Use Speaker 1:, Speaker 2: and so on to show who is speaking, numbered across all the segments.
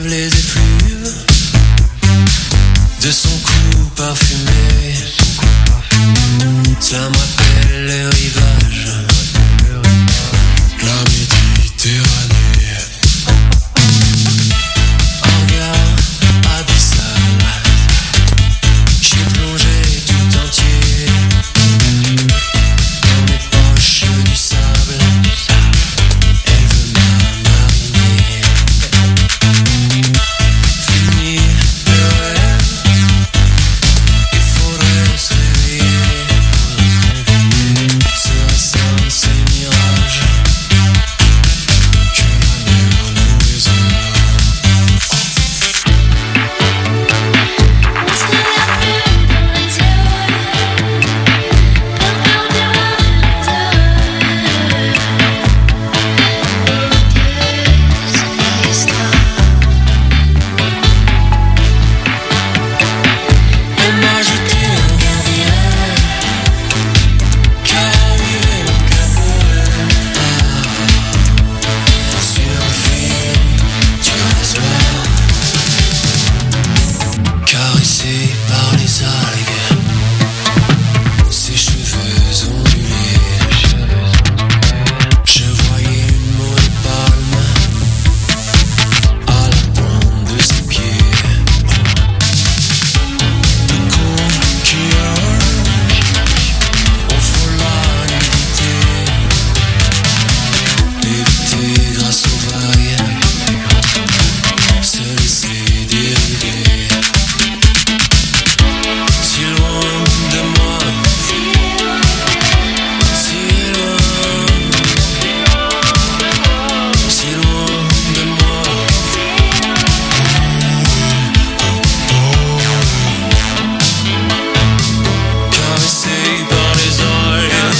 Speaker 1: les effluves de son cou parfumé. Ça m'appelle les rivages, la Méditerranée. Un regard abyssal, j'ai plongé tout entier dans mes poches du sable. Elle veut m'amariner. Fini le rêve, il faudrait se réveiller. Serait simple ces mirages que la mer nous réserve. Elle m'a jeté un derrière, car arrivé mon caporal sur le fil du rasoir, caressé par les algues, ses cheveux ondulés. Je voyais une mot de palme à la pointe de ses pieds. Le coquillage au fond la nudité, éviter grâce aux vagues, se laisser dériver. Si loin de moi, si loin, si loin de moi. Caressé par les algues,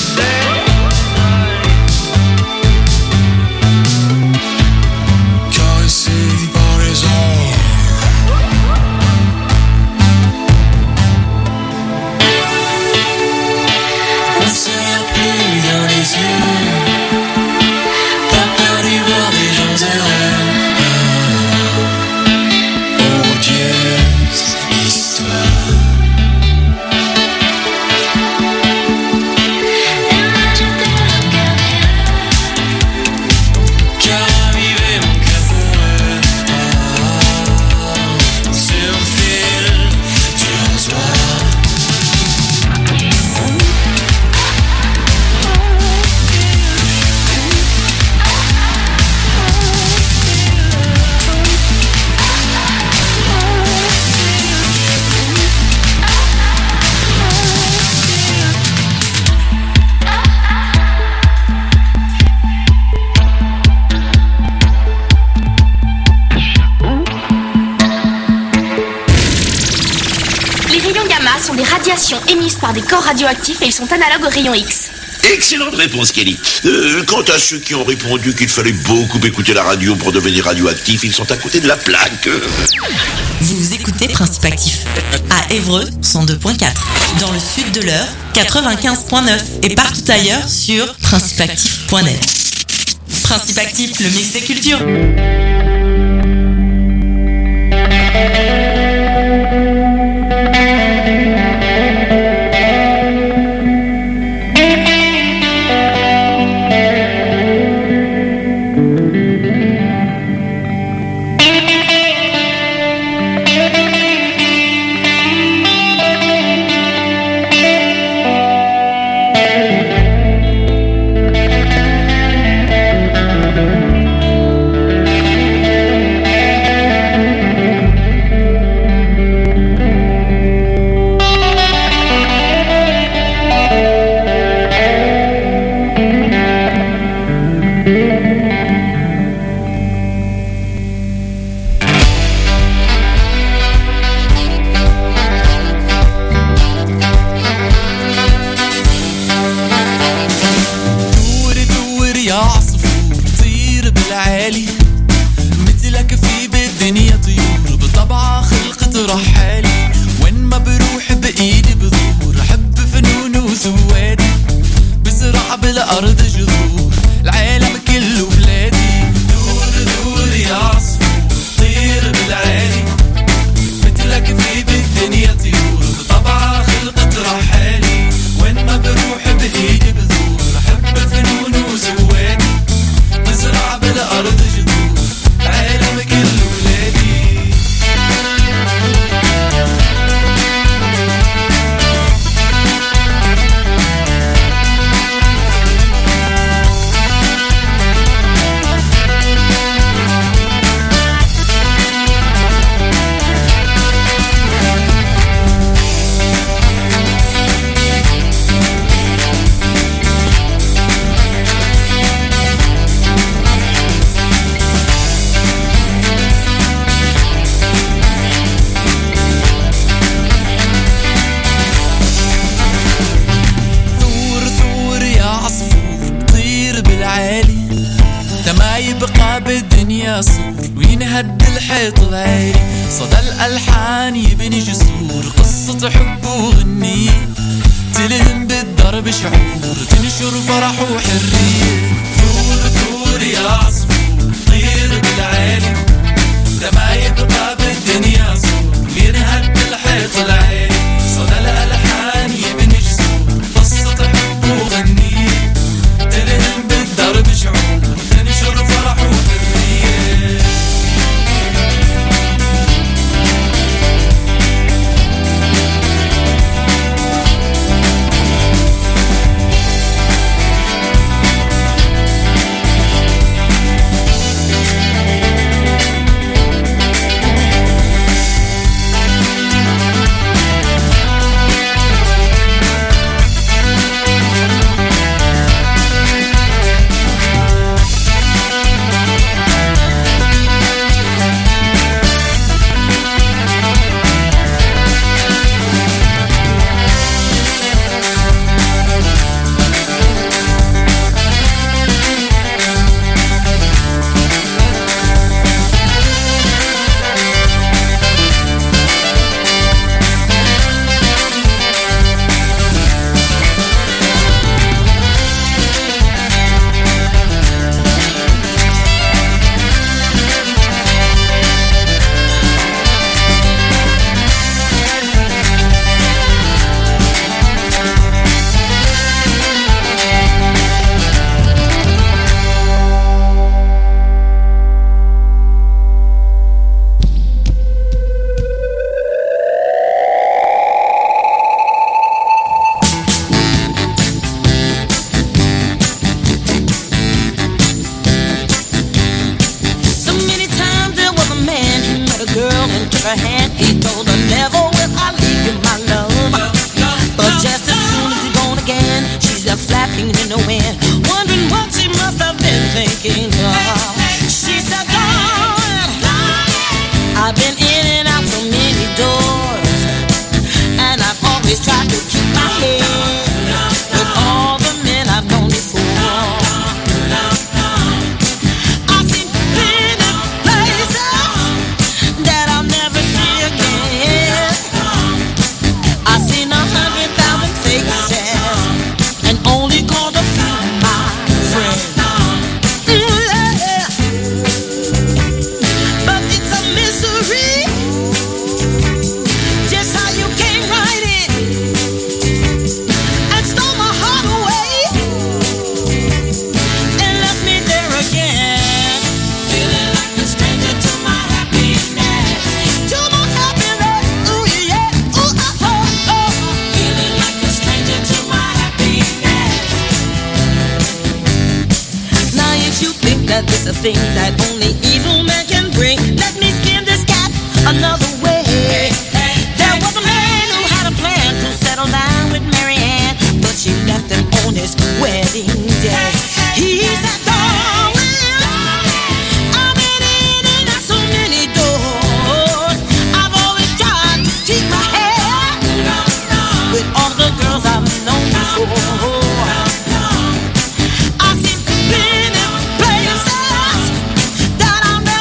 Speaker 1: caressé par les algues. On serre plus dans les yeux, pas peur d'y voir des gens heureux. Odieuse histoire. Car arrivé mon caporal sur le fil du rasoir.
Speaker 2: Les rayons gamma sont des radiations émises par des corps radioactifs et ils sont analogues aux rayons X.
Speaker 3: Excellente réponse, Kelly. Quant à ceux qui ont répondu qu'il fallait beaucoup écouter la radio pour devenir radioactif, ils sont à côté de la plaque.
Speaker 4: Vous écoutez Principe Actif à Évreux 102.4, dans le sud de l'Eure 95.9 et partout ailleurs sur principeactif.net. Principe Actif, le mix des cultures.
Speaker 1: الأرض جذور العالم كله بلادي. دور دور يا عصفور طير
Speaker 5: الحيط العالي صدى الألحان يبني جسور قصة حب وغني تلهم بالضرب شعور تنشر فرح وحرية ثور ثور يا عصفور طير بالعالي ده ما يبقى بالدنيا صور ينهد الحيط العالي صدى الألحان يبني جسور قصة حب وغني تلهم بالضرب شعور تنشر فرح وحرية
Speaker 6: That I'll never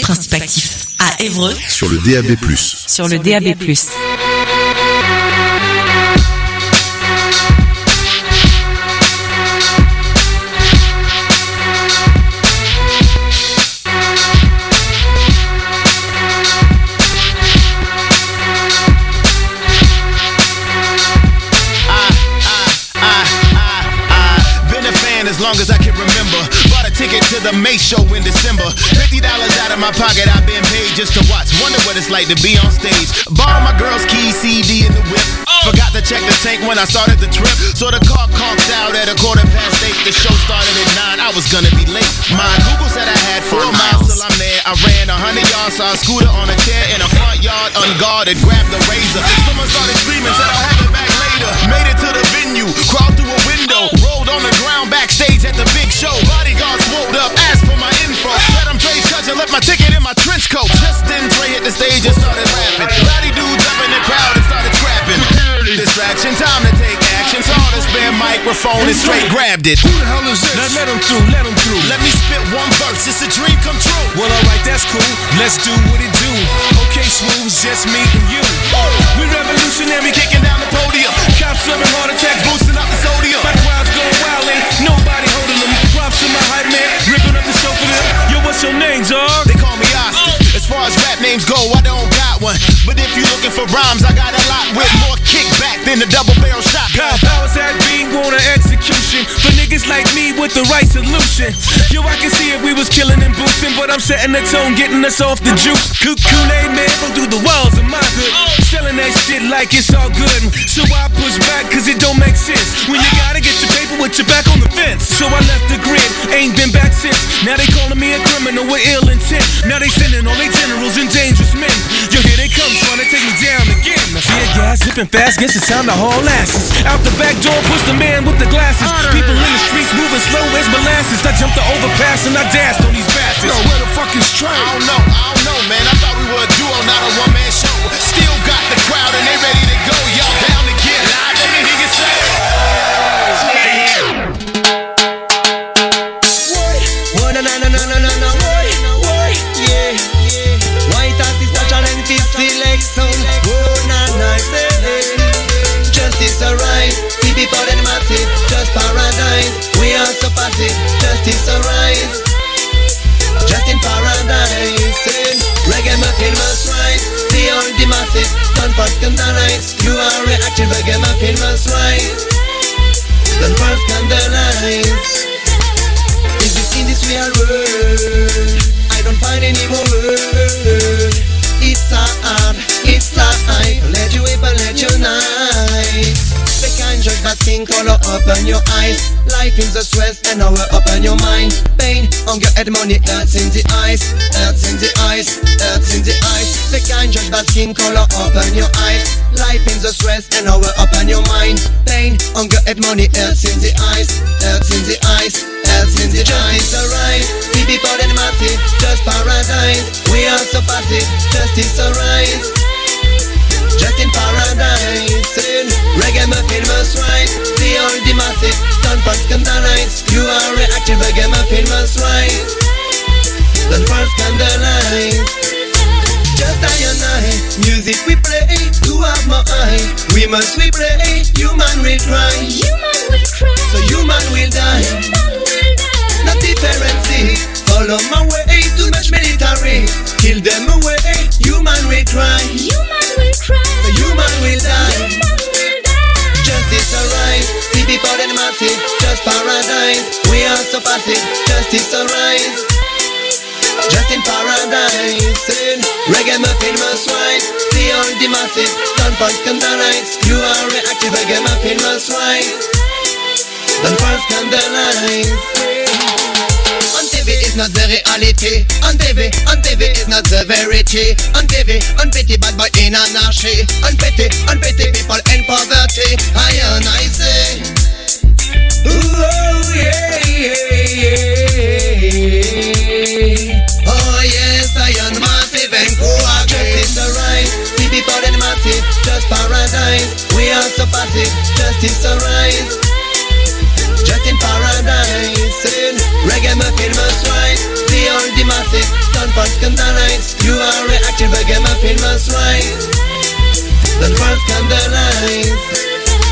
Speaker 4: Principe Actif. À Évreux.
Speaker 6: Sur le DAB+.
Speaker 4: Sur le DAB+.
Speaker 7: As long as I can remember, bought a ticket to the May show in December. $50 out of my pocket, I've been paid just to watch. Wonder what it's like to be on stage. Borrow my girl's key, CD in the whip. Forgot to check the tank when I started the trip, so the car conked out at 8:15. The show started at 9. I was gonna be late. My Google said I had 4 miles till I'm there. I ran 100 yards, saw a scooter on a chair in a front yard, unguarded, grabbed the razor. Someone started screaming, said I'll have it back later. Made it to the venue, crawled through a window, rolled on the ground backstage at the big show. Bodyguards swooped up, asked for my info. Said I'm Dre's cousin, left my ticket in my trench coat. Just then Dre hit the stage and started rapping. Rowdy dudes up in the crowd and started scrapping. Distraction, time to take action. Saw the spare microphone and straight grabbed it. Who the hell is this? Now let him through, let him through. Let me spit one verse, it's a dream come true. Well, alright, that's cool. Let's do what it do. Okay, Smooth, it's just me and you. We revolutionary, kicking down the podium. Cops serving heart attacks, boosting up the sodium. My crowd's going wild, ain't nobody holding them. Props to my hype man, ripping up the show for them. Yo, what's your name, dog? They call me Austin. As far as rap names go, I don't got one. But if you looking for rhymes, I got a lot with more kickback than a double barrel shotgun. God powers that being want an execution for niggas like me with the right solution. Yo, I can see if we was killing and boosting, but I'm setting the tone, getting us off the juice. Kool-Aid man, go through the walls of my hood, selling that shit like it's all good. So I push back cause it don't make sense when you gotta get your paper with your back on the fence. So I left the grid, ain't been back since. Now they calling me a criminal with ill intent. Now they sending all they generals and dangerous men. Yo, here they come trying to take me down again. Tear gas, zipping fast, guess it's time to haul asses. Out the back door, push the man with the glasses. People in the streets moving slow as molasses. I jumped the overpass and I danced on these bastards. Yo, where the fuck is Trey? I don't know, man. I thought we were a duo, not a one-man show. Still got the crowd and they ready to go. Y'all down to get live, let me hear you say it. Justice arise, see people in massive, just paradise. We are so passive, justice arise, just in paradise. Reggae muffin must rise, see all the massive, don't first scandalize. You are reactive, reggae muffin must rise, don't first scandalize. In this real world, I don't find any more word. It's hard, it's life. Let you whip and let you knife. The kind judge that skin color open your eyes. Life is a stress and now we're open your mind. Pain, hunger, head, money, hurts in the eyes. Hurts in the eyes, hurts in the eyes. The kind judge that skin color open your eyes. Life is a stress and now we're open your mind. Pain, hunger, head, money, hurts in the eyes. Hurts in the eyes, hurts in the eyes. Justice arise, see people in massive, just paradise. We are so passive, justice arise, just in paradise. Reggae muffin must rise, see all the massive, don't first scandalize. You are reactive, reggae muffin must rise, don't first scandalize. Just I and I, music we play, to have my eye. We must we play, human will cry, so human will die. Not difference, follow my way, too much military. Kill them away, human will cry, so human will die. Justice arise, see people in massive, just paradise. We are so passive, justice arise, just in paradise. Reggae muffin must rise, see all the massive, don't first scandalize. You are reactive, reggae muffin must rise, don't first scandalize. On TV is not the reality. On TV is not the verity. On TV, unpity bad boy in anarchy. Unpity people in poverty. I and I say, oh yeah, oh yes, I am massive and cool. Justice arise, see people in massive, just paradise. We are so passive, justice arise, just in paradise. Reggae muffin must rise, see all the massive, don't fall scandalize. You are reactive, ragamuffin must rise. Don't fall scandalize.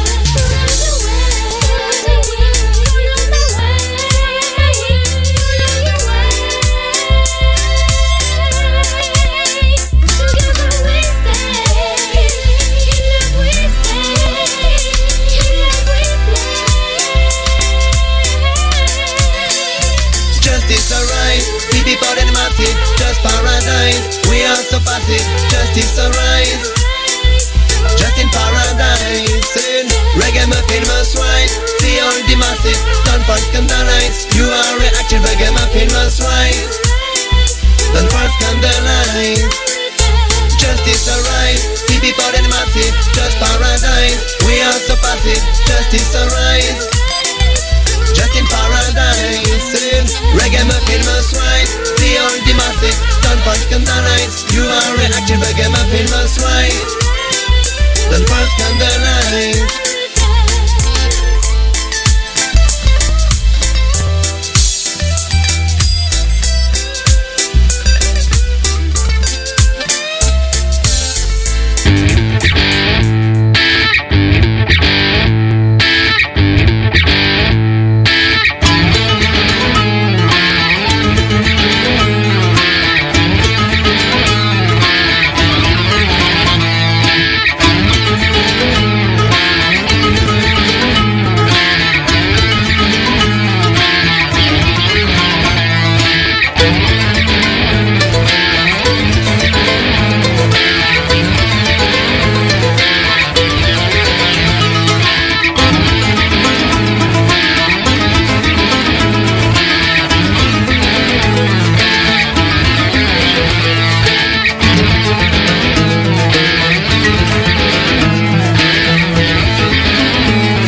Speaker 7: Justice arise, the people and massive, just paradise. We are so passive, justice arise. Just in paradise, ragamuffin must rise. See all the massive, don't fall scandalize. You are reactive, ragamuffin must rise. Don't fall scandalize. Justice arise, the people and massive, just paradise. We are so passive, justice arise. Just in paradise, ragamuffin must rise. See all the massive, don't fall scandalize. You are reactive, ragamuffin must rise. Don't fall scandalize.